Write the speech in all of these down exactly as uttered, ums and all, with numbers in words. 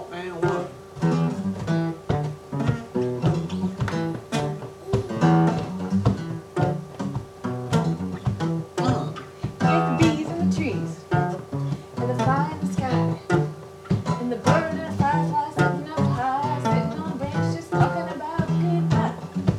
and one. Get the bees in the trees, and the fly in the sky, and the bird and the firefly sitting up high, sitting on a branch just talking about goodbye.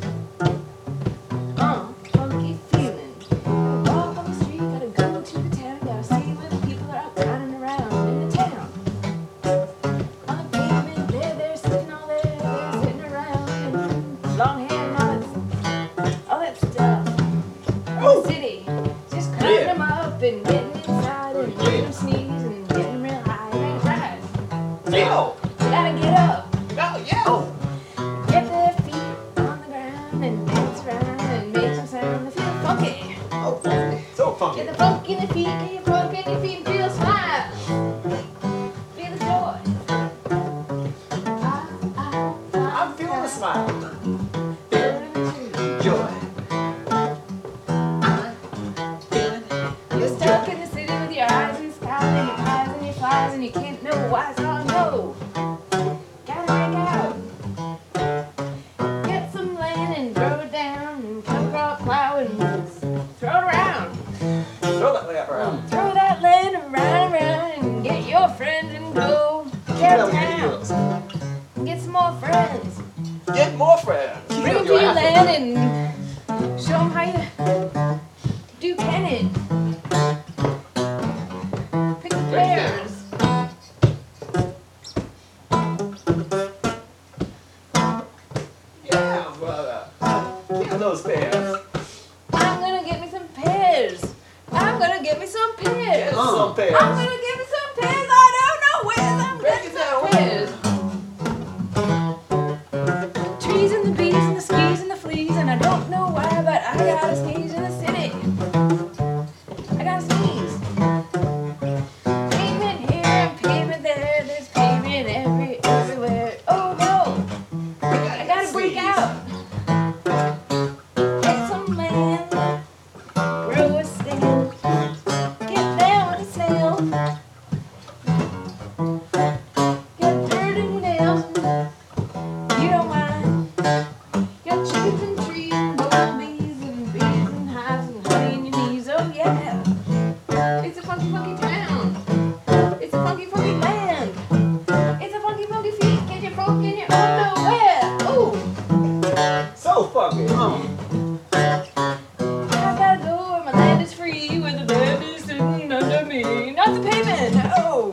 Uh, funky feeling. Gotta walk on the street, gotta go to the town, gotta see where the people are running around in the town. On the pavement, there, they're sitting all there, they're sitting around, and long hair and all that, all that stuff. Oh. The city, just cutting Yeah. them up and getting inside and making them sneeze and getting them real high. It ain't right. Yo. You gotta get up, Oh, yo. get their feet on the ground and dance around and make some sound and feel funky. Oh, funky. So funky. Get the funk in the feet, get your funk in your feet and feel a smile. Feel the joy. Ah, ah, ah, I'm feeling a smile. feeling the truth. Joy. I'm feeling You're stuck in the city with your eyes in the sky and your eyes and your flies and you can't know why it's on go. Gotta break out. Get some land and throw it down and come up plow and throw it around. Throw that layup around. Throw that land around around and get your friends and go downtown. Get some more friends. Get more friends. Bring them to your land and show them how you do cannon. Pick the pears. Yeah, brother. Get those pears. I'm gonna get me some pears. I'm gonna get me some pears. Get some pears. I'm gonna get me some pears. I don't know where I'm Break getting it down. some pears. Trees and the bees and the skis and the fleas and I don't know why, but I gotta sneeze in the city. I gotta sneeze. Pavement here and pavement there. There's pavement every everywhere. Oh no! I gotta break out. Get some land, grow a stand, get down with a snail, get dirt in your nails. You don't mind. Got chickens and trees and bumblebees and bees and hives and honey in your knees. Oh yeah, it's a funky, funky town. It's a funky, funky land. It's a funky, funky feet. Get your folk in your underwear. Ooh. So funky. Oh. I gotta go where my land is free, where the land is sitting under me. Not the pavement, no.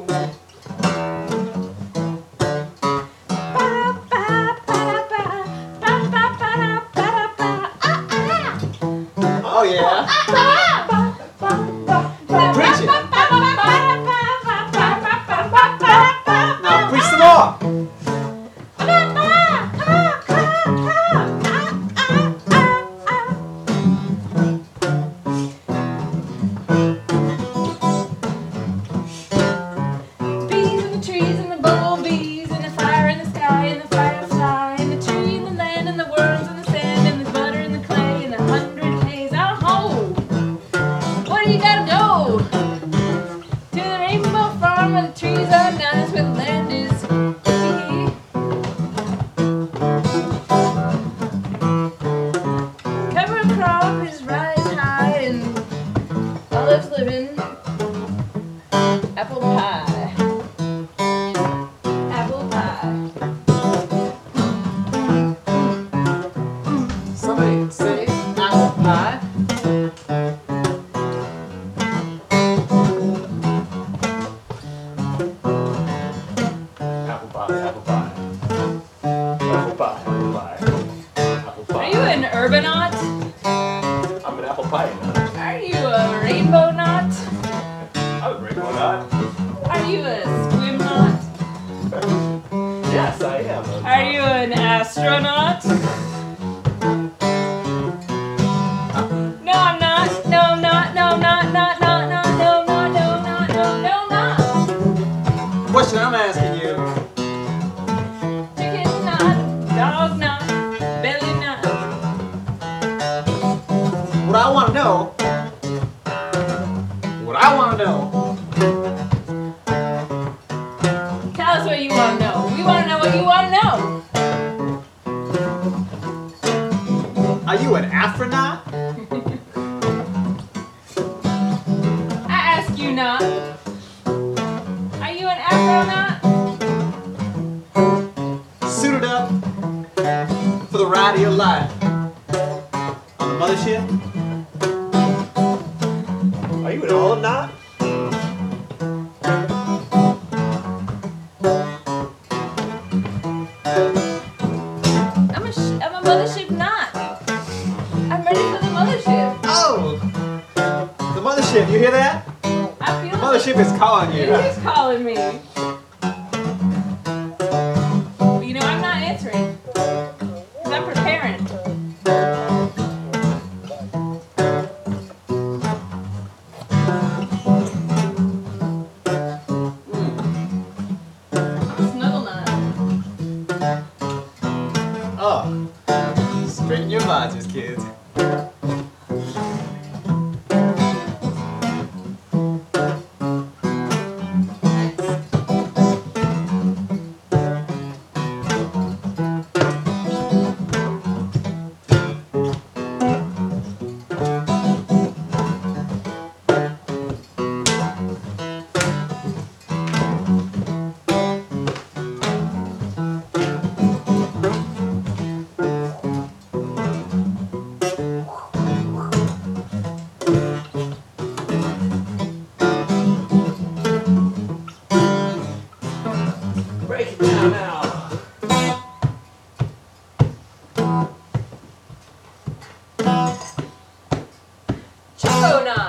Oh, yeah. Preach it. Now preach some more. Bees in the trees and the bumblebees and the fire in the sky and the firefly and the tree and the land and the worms and the sand and the butter and the clay and the hundred days. Oh, where do you gotta go? To the rainbow farm where the trees are nice, where the land is free. Cover crop is rise high and olives living. Apple pie. Apple pie. Somebody say apple pie. Apple pie, apple pie. Apple pie, apple pie. Apple pie. Are you an urbanaut? I'm an apple pie nut. Are you a rainbow knot? I'm a rainbow nut. Are you a swim knot? Yes, I am. Are you an astronaut? No, I'm not. No, I'm not. No, I'm not. Not, not, not. No, not, no, not, no, no, not. Question I'm asking you. Chicken knot. Dog knot. Belly knot. What I want to know. What I want to know. Tell us what you want to know. night of your life. On the mothership? Are you an olive knot? I'm a, sh- I'm a mothership knot. I'm ready for the mothership. Oh! The mothership, you hear that? I feel The mothership is calling you. It is calling me. But you know, I'm not answering. Because I'm preparing. I'm a snuggle nut. Oh. Straighten your visors, kids. Break it down now. Choco nut.